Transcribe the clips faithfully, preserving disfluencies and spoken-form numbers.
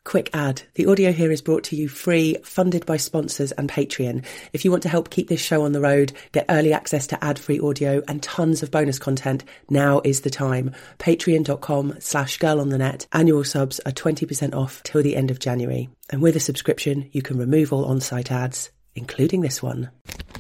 Quick ad. The audio here is brought to you free, funded by sponsors and Patreon. If you want to help keep this show on the road, get early access to ad-free audio and tons of bonus content, now is the time. Patreon.com slash girl on the net. Annual subs are twenty percent off till the end of January. And with a subscription, you can remove all on-site ads, including this one.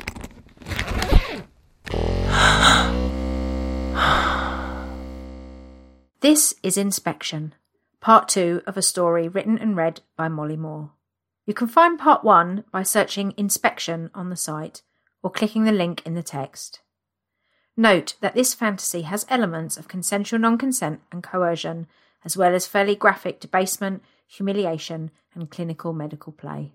This is Inspection, part two of a story written and read by Molly Moore. You can find part one by searching Inspection on the site or clicking the link in the text. Note that this fantasy has elements of consensual non-consent and coercion, as well as fairly graphic debasement, humiliation, and clinical medical play.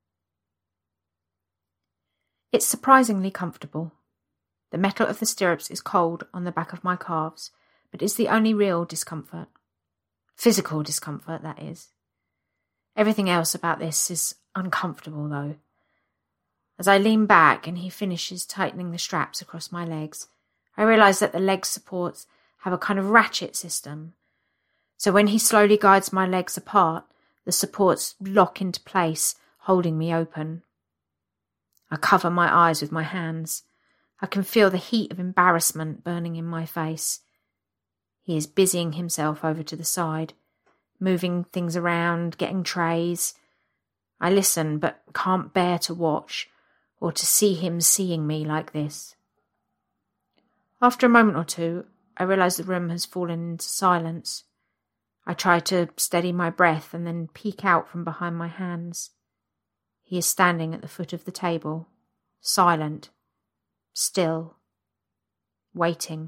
It's surprisingly comfortable. The metal of the stirrups is cold on the back of my calves, but is the only real discomfort. Physical discomfort, that is. Everything else about this is uncomfortable, though. As I lean back and he finishes tightening the straps across my legs, I realise that the leg supports have a kind of ratchet system. So when he slowly guides my legs apart, the supports lock into place, holding me open. I cover my eyes with my hands. I can feel the heat of embarrassment burning in my face. He is busying himself over to the side, moving things around, getting trays. I listen, but can't bear to watch, or to see him seeing me like this. After a moment or two, I realise the room has fallen into silence. I try to steady my breath and then peek out from behind my hands. He is standing at the foot of the table, silent, still, waiting.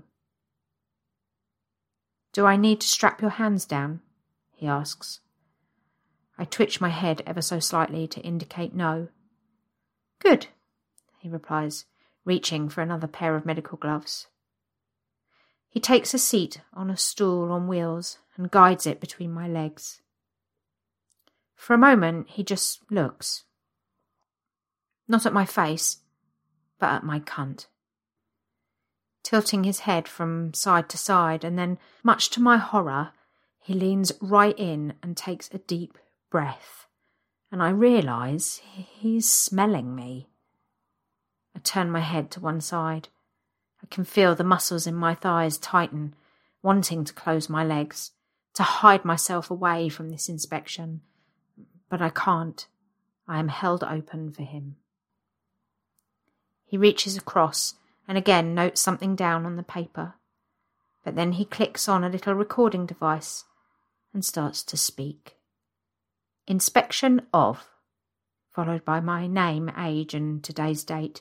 "Do I need to strap your hands down?" he asks. I twitch my head ever so slightly to indicate no. "Good," he replies, reaching for another pair of medical gloves. He takes a seat on a stool on wheels and guides it between my legs. For a moment, he just looks. Not at my face, but at my cunt. Tilting his head from side to side, and then, much to my horror, he leans right in and takes a deep breath, and I realise he's smelling me. I turn my head to one side. I can feel the muscles in my thighs tighten, wanting to close my legs, to hide myself away from this inspection, but I can't. I am held open for him. He reaches across and again notes something down on the paper. But then he clicks on a little recording device and starts to speak. Inspection of, followed by my name, age and today's date.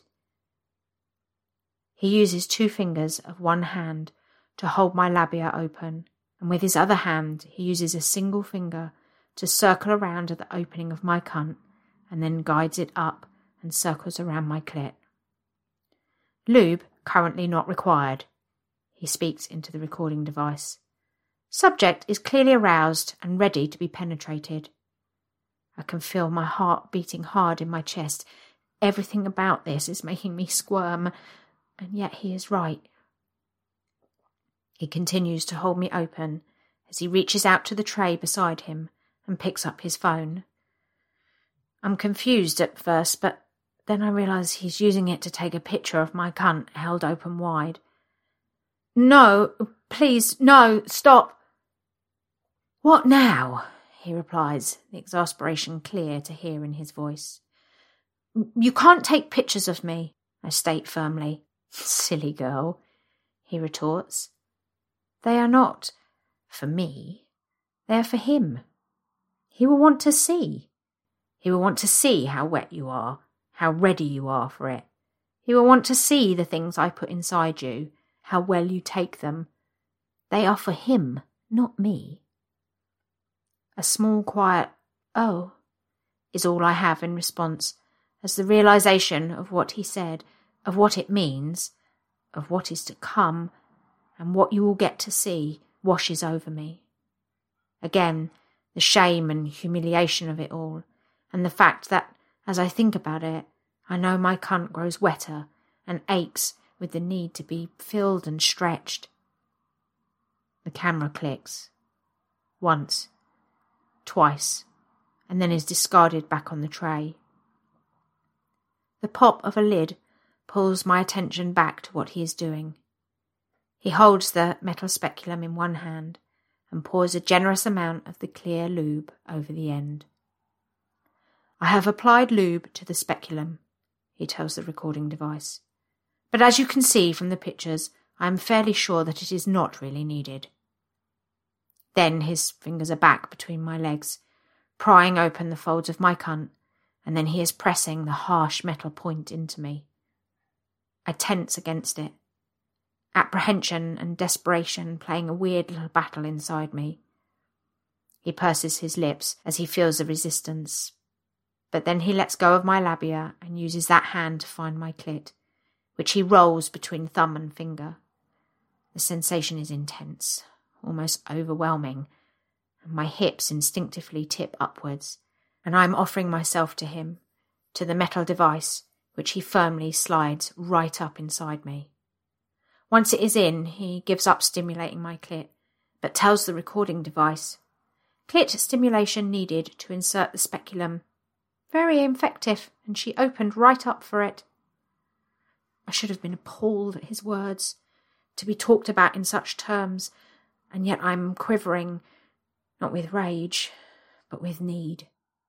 He uses two fingers of one hand to hold my labia open, and with his other hand he uses a single finger to circle around at the opening of my cunt and then guides it up and circles around my clit. Lube currently not required, he speaks into the recording device. Subject is clearly aroused and ready to be penetrated. I can feel my heart beating hard in my chest. Everything about this is making me squirm, and yet he is right. He continues to hold me open as he reaches out to the tray beside him and picks up his phone. I'm confused at first, but then I realise he's using it to take a picture of my cunt held open wide. "No, please, no, stop." "What now?" he replies, the exasperation clear to hear in his voice. "You can't take pictures of me," I state firmly. "Silly girl," he retorts. "They are not for me. They are for him. He will want to see. He will want to see how wet you are, how ready you are for it. He will want to see the things I put inside you, how well you take them. They are for him, not me." A small, quiet, "Oh," is all I have in response, as the realisation of what he said, of what it means, of what is to come, and what you will get to see, washes over me. Again, the shame and humiliation of it all, and the fact that, as I think about it, I know my cunt grows wetter and aches with the need to be filled and stretched. The camera clicks. Once. Twice. and then is discarded back on the tray. The pop of a lid pulls my attention back to what he is doing. He holds the metal speculum in one hand and pours a generous amount of the clear lube over the end. "I have applied lube to the speculum," he tells the recording device. "But as you can see from the pictures, I am fairly sure that it is not really needed." Then his fingers are back between my legs, prying open the folds of my cunt, and then he is pressing the harsh metal point into me. I tense against it, apprehension and desperation playing a weird little battle inside me. He purses his lips as he feels the resistance, but then he lets go of my labia and uses that hand to find my clit, which he rolls between thumb and finger. The sensation is intense, almost overwhelming, and my hips instinctively tip upwards, and I am offering myself to him, to the metal device, which he firmly slides right up inside me. Once it is in, he gives up stimulating my clit, but tells the recording device, "Clit stimulation needed to insert the speculum. Very effective, and she opened right up for it." I should have been appalled at his words, to be talked about in such terms, and yet I'm quivering, not with rage, but with need.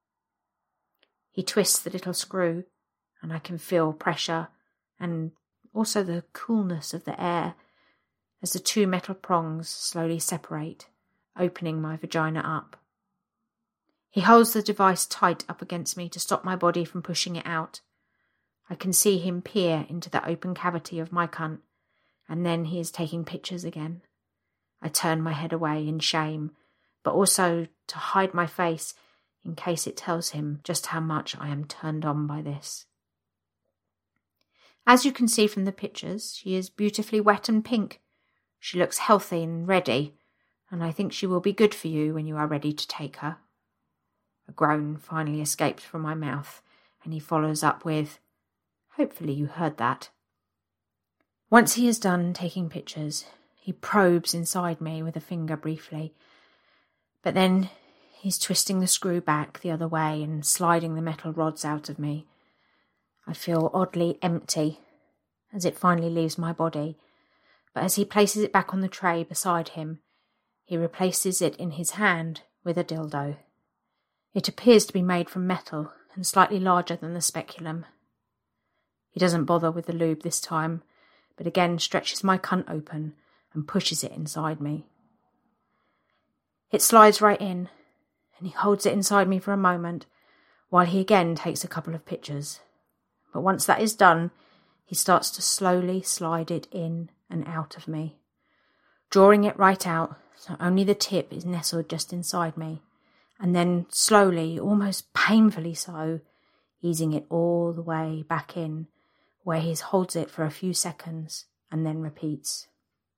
He twists the little screw, and I can feel pressure, and also the coolness of the air, as the two metal prongs slowly separate, opening my vagina up. He holds the device tight up against me to stop my body from pushing it out. I can see him peer into the open cavity of my cunt, and then he is taking pictures again. I turn my head away in shame, but also to hide my face in case it tells him just how much I am turned on by this. As you can see from the pictures, she is beautifully wet and pink. She looks healthy and ready, and I think she will be good for you when you are ready to take her. A groan finally escapes from my mouth, and he follows up with, "Hopefully you heard that." Once he is done taking pictures, he probes inside me with a finger briefly, but then he's twisting the screw back the other way and sliding the metal rods out of me. I feel oddly empty as it finally leaves my body, but as he places it back on the tray beside him, he replaces it in his hand with a dildo. It appears to be made from metal and slightly larger than the speculum. He doesn't bother with the lube this time, but again stretches my cunt open and pushes it inside me. It slides right in, and he holds it inside me for a moment, while he again takes a couple of pictures. But once that is done, he starts to slowly slide it in and out of me, drawing it right out so only the tip is nestled just inside me, and then slowly, almost painfully so, easing it all the way back in, where he holds it for a few seconds and then repeats.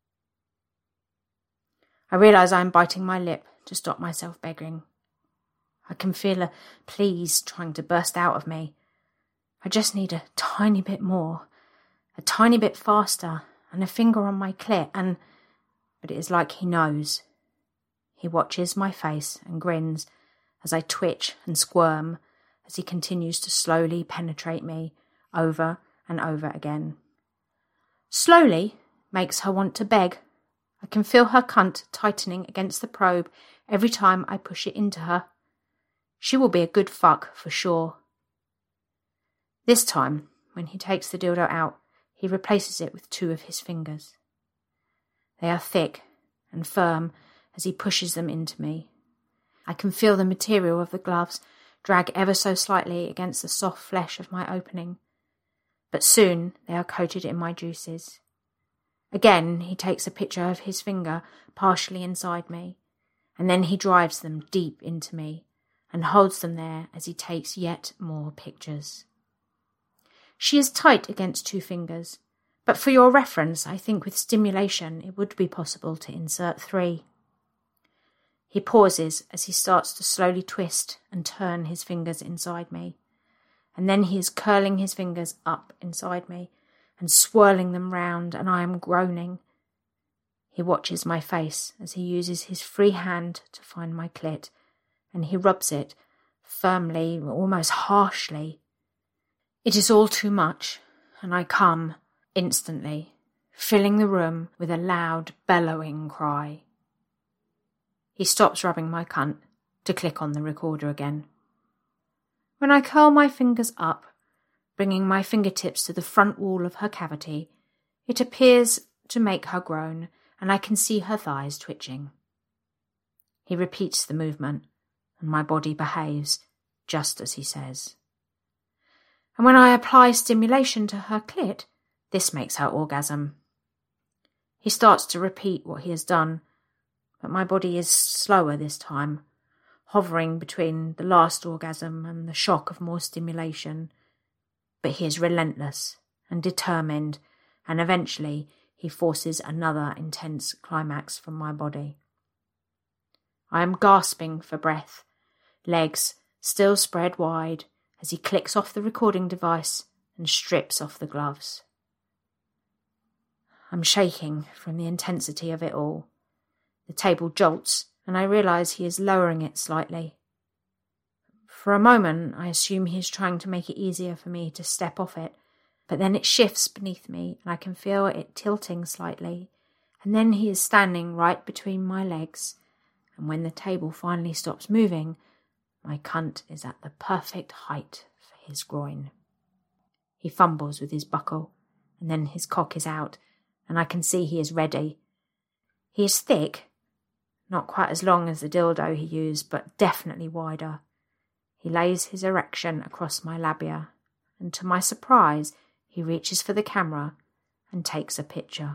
I realise I am biting my lip to stop myself begging. I can feel a please trying to burst out of me. I just need a tiny bit more, a tiny bit faster, and a finger on my clit, and... But it is like he knows. He watches my face and grins as I twitch and squirm as he continues to slowly penetrate me over and over again. Slowly makes her want to beg. I can feel her cunt tightening against the probe every time I push it into her. She will be a good fuck for sure. This time, when he takes the dildo out, he replaces it with two of his fingers. They are thick and firm as he pushes them into me. I can feel the material of the gloves drag ever so slightly against the soft flesh of my opening, but soon they are coated in my juices. Again, he takes a picture of his finger partially inside me, and then he drives them deep into me and holds them there as he takes yet more pictures. She is tight against two fingers, but for your reference, I think with stimulation it would be possible to insert three. He pauses as he starts to slowly twist and turn his fingers inside me, and then he is curling his fingers up inside me and swirling them round, and I am groaning. He watches my face as he uses his free hand to find my clit, and he rubs it, firmly, almost harshly. It is all too much, and I come instantly, filling the room with a loud, bellowing cry. He stops rubbing my cunt to click on the recorder again. When I curl my fingers up, bringing my fingertips to the front wall of her cavity, it appears to make her groan, and I can see her thighs twitching. He repeats the movement, and my body behaves just as he says. And when I apply stimulation to her clit, this makes her orgasm. He starts to repeat what he has done, but my body is slower this time, hovering between the last orgasm and the shock of more stimulation. But he is relentless and determined, and eventually he forces another intense climax from my body. I am gasping for breath, legs still spread wide, as he clicks off the recording device and strips off the gloves. I'm shaking from the intensity of it all. The table jolts, and I realise he is lowering it slightly. For a moment, I assume he is trying to make it easier for me to step off it, but then it shifts beneath me, and I can feel it tilting slightly, and then he is standing right between my legs, and when the table finally stops moving, my cunt is at the perfect height for his groin. He fumbles with his buckle, and then his cock is out, and I can see he is ready. He is thick, not quite as long as the dildo he used, but definitely wider. He lays his erection across my labia, and to my surprise, he reaches for the camera and takes a picture.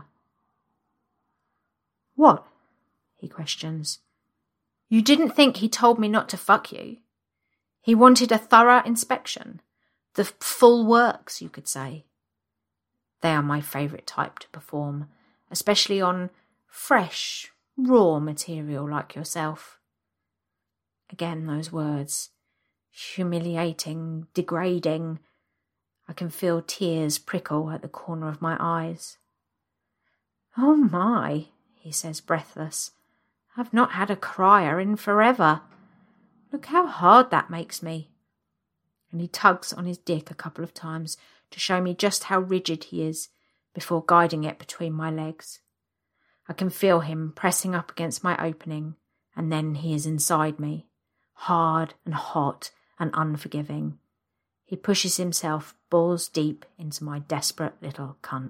"What?" he questions. "You didn't think he told me not to fuck you? He wanted a thorough inspection. The full works, you could say." They are my favourite type to perform, especially on fresh, raw material like yourself. Again, those words. Humiliating, degrading. I can feel tears prickle at the corner of my eyes. "Oh my," he says breathless. "I've not had a crier in forever. Look how hard that makes me." And he tugs on his dick a couple of times to show me just how rigid he is before guiding it between my legs. I can feel him pressing up against my opening, and then he is inside me, hard and hot and unforgiving. He pushes himself balls deep into my desperate little cunt.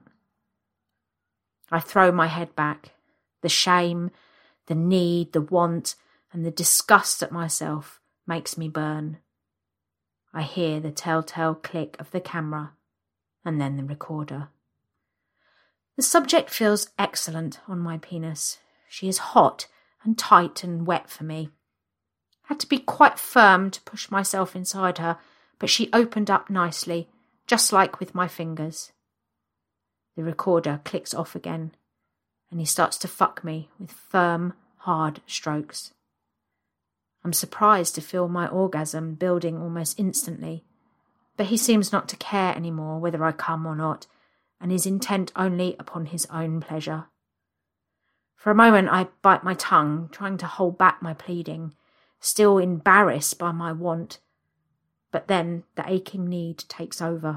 I throw my head back. The shame, the need, the want, and the disgust at myself makes me burn. I hear the telltale click of the camera, and then the recorder. The subject feels excellent on my penis. She is hot and tight and wet for me. I had to be quite firm to push myself inside her, but she opened up nicely, just like with my fingers. The recorder clicks off again, and he starts to fuck me with firm, hard strokes. I'm surprised to feel my orgasm building almost instantly, but he seems not to care anymore whether I come or not, and is intent only upon his own pleasure. For a moment I bite my tongue, trying to hold back my pleading, still embarrassed by my want, but then the aching need takes over.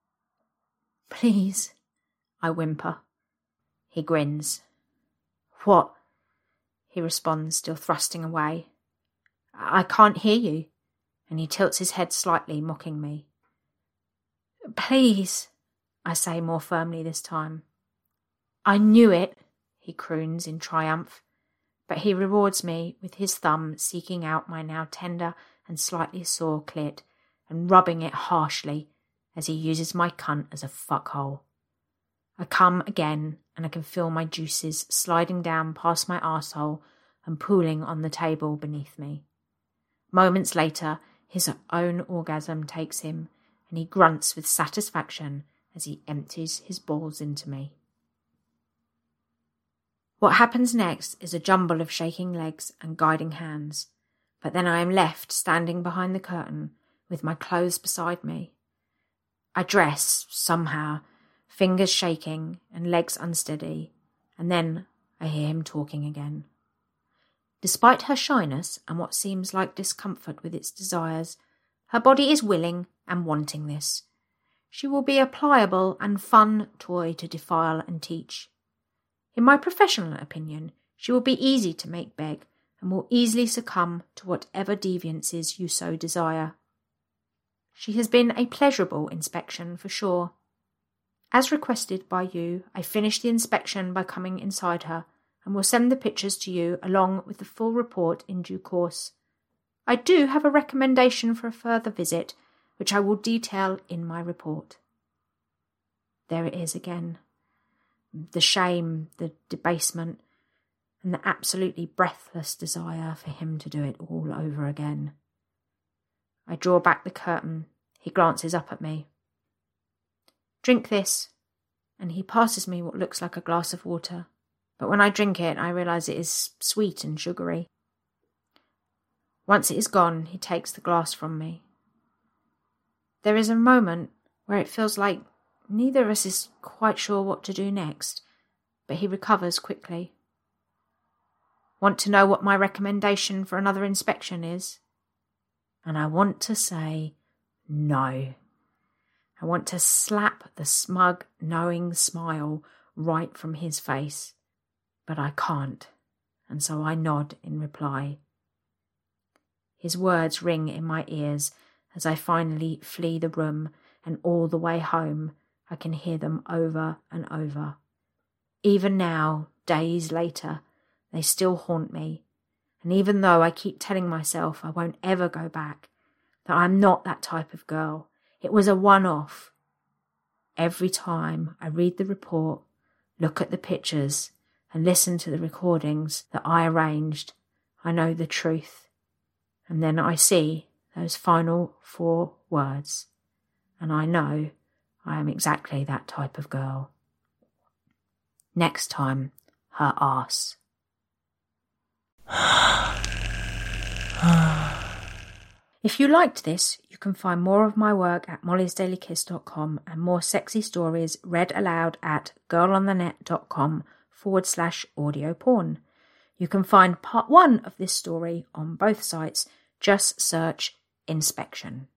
"Please," I whimper. He grins. "What?" he responds, still thrusting away. "I can't hear you," and he tilts his head slightly, mocking me. "Please," I say more firmly this time. "I knew it," he croons in triumph, but he rewards me with his thumb seeking out my now tender and slightly sore clit and rubbing it harshly as he uses my cunt as a fuckhole. I come again, and I can feel my juices sliding down past my arsehole and pooling on the table beneath me. Moments later, his own orgasm takes him, and he grunts with satisfaction as he empties his balls into me. What happens next is a jumble of shaking legs and guiding hands, but then I am left standing behind the curtain with my clothes beside me. I dress, somehow, fingers shaking and legs unsteady, and then I hear him talking again. Despite her shyness and what seems like discomfort with its desires, her body is willing and wanting this. She will be a pliable and fun toy to defile and teach. In my professional opinion, she will be easy to make beg and will easily succumb to whatever deviances you so desire. She has been a pleasurable inspection for sure. As requested by you, I finished the inspection by coming inside her and will send the pictures to you along with the full report in due course. I do have a recommendation for a further visit, which I will detail in my report. There it is again. The shame, the debasement, and the absolutely breathless desire for him to do it all over again. I draw back the curtain. He glances up at me. Drink this, and he passes me what looks like a glass of water. But when I drink it, I realise it is sweet and sugary. Once it is gone, he takes the glass from me. There is a moment where it feels like neither of us is quite sure what to do next, but he recovers quickly. Want to know what my recommendation for another inspection is? And I want to say no. I want to slap the smug, knowing smile right from his face, but I can't, and so I nod in reply. His words ring in my ears as I finally flee the room, and all the way home I can hear them over and over. Even now, days later, they still haunt me, and even though I keep telling myself I won't ever go back, that I'm not that type of girl, it was a one-off. Every time I read the report, look at the pictures, and listen to the recordings that I arranged, I know the truth. And then I see those final four words, and I know I am exactly that type of girl. Next time, her arse. If you liked this, you can find more of my work at mollys daily kiss dot com and more sexy stories read aloud at girlonthenet.com forward slash audio porn. You can find part one of this story on both sites. Just search Inspection.